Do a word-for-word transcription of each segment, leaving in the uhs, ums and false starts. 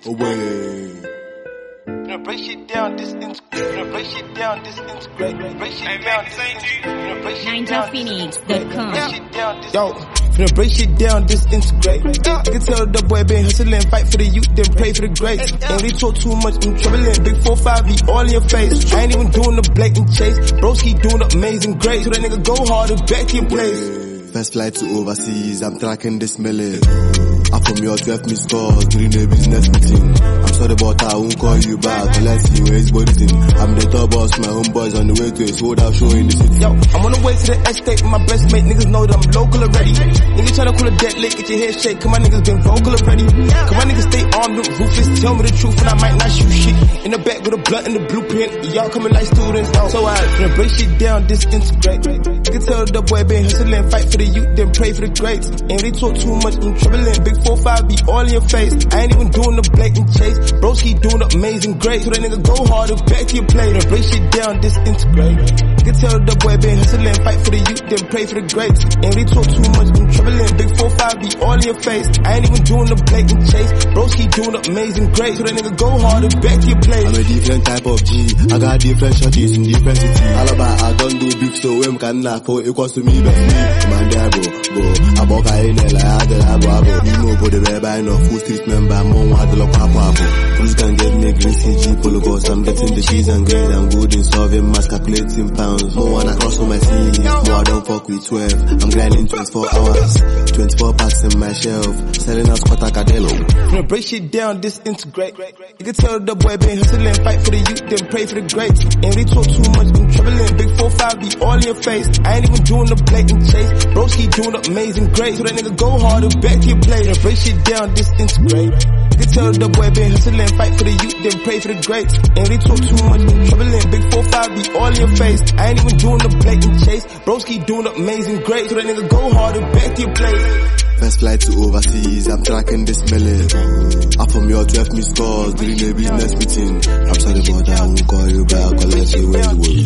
away. Gonna break shit down, disintegrate. Gonna break shit down, disintegrate. Break shit down, disintegrate. Gonna break shit down, ninja phoenix dot com. Yo, finna break shit down, disintegrate. You can tell the boy been hustling, fight for the youth, then pray for the greats. Ain't really talk too much, I'm troubling. Big four five be all in your face. I ain't even doing the blatant chase. Broski doing the amazing grace. So that nigga go harder, back to your place. First flight to overseas, I'm tracking this million. Up from your twelve missed calls during the business meeting. I'm sorry but I won't call you back, but let's see where his body's in. I'm the top boss, my homeboys on the way to a sold out show in the city. Yo, I'm on the way to the estate with my best mate, niggas know that I'm local already. Niggas tryna call a dead lick, get your head shake, cause my niggas been vocal already. Cause my niggas stay armed and ruthless, tell me the truth and I might not shoot shit. In the back with a blunt and the blueprint, y'all coming like students. So I finna break shit down, disintegrate. You can tell the boy been hustling, fight for the youth, then pray for the greats. Ain't really talk too much, I'm troubling. Big four five be all in your face. I ain't even doing the blatant chase. Broski doing the amazing grace. So that nigga go harder, back to your plate. Then break shit down, disintegrate. You can tell the boy been hustling, fight for the youth, then pray for the greats. Ain't really talk too much, I'm troubling. Big four five be all in your face. I ain't even doing the blatant chase. Broski doing the amazing grace. So that nigga go harder, back to your plate. I'm a different type of G. I got different shorties in different cities. All about I don't do beef, so when can knock for equals to me, best me. Man, there go, go. I walk in there like I did, I go, I go. You know, but the web I know, full street member, more want to look up, up. Police can get me green C G, pull goes, I'm getting the cheese and grade. I'm good in solving mass, calculating pounds. More wanna cross on my sleeve, more I don't fuck with twelve. I'm grinding twenty-four hours, twenty-four packs in my shelf, selling out Squatta Cadello. Finna break shit down, disintegrate. You can tell the boy been hustling, fight for the youth, then pray for the greats. Ain't really talk too much, I'm troubling. Big four five be all in your face. I ain't even doing the blatant chase. Broski doing the amazing grace. So that nigga go harder, back to your plate. Then break shit down, disintegrate. You can tell the boy been hustling, fight for the youth, then pray for the greats. Ain't really talk too much, I'm troubling. Big four five be all in your face. I ain't even doing the blatant chase. Broski doing the amazing grace. So that nigga go harder, back to your plate. First flight to overseas, I'm tracking this million. Up from your twelve missed calls during the business meeting. I'm sorry but I won't call you back, but let's see where you were.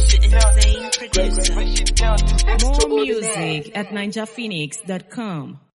More music at ninja phoenix dot com.